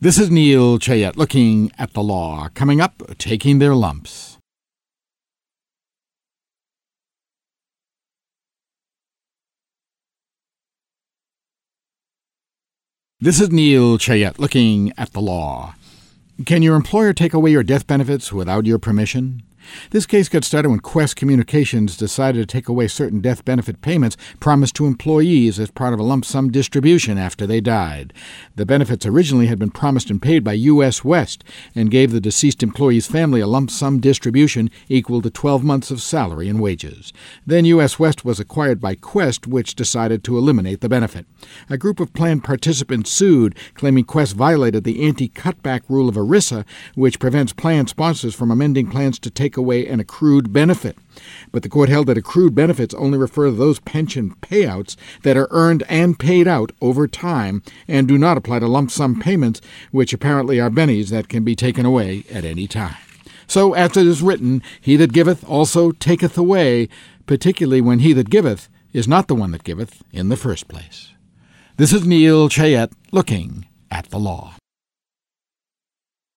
This is Neil Chayette looking at the law. Coming up, taking their lumps. This is Neil Chayette looking at the law. Can your employer take away your death benefits without your permission? This case got started when Qwest Communications decided to take away certain death benefit payments promised to employees as part of a lump sum distribution after they died. The benefits originally had been promised and paid by U.S. West and gave the deceased employee's family a lump sum distribution equal to 12 months of salary and wages. Then U.S. West was acquired by Qwest, which decided to eliminate the benefit. A group of plan participants sued, claiming Qwest violated the anti-cutback rule of ERISA, which prevents plan sponsors from amending plans to take away an accrued benefit. But the court held that accrued benefits only refer to those pension payouts that are earned and paid out over time and do not apply to lump sum payments, which apparently are bennies that can be taken away at any time. So, as it is written, he that giveth also taketh away, particularly when he that giveth is not the one that giveth in the first place. This is Neil Chayette looking at the law.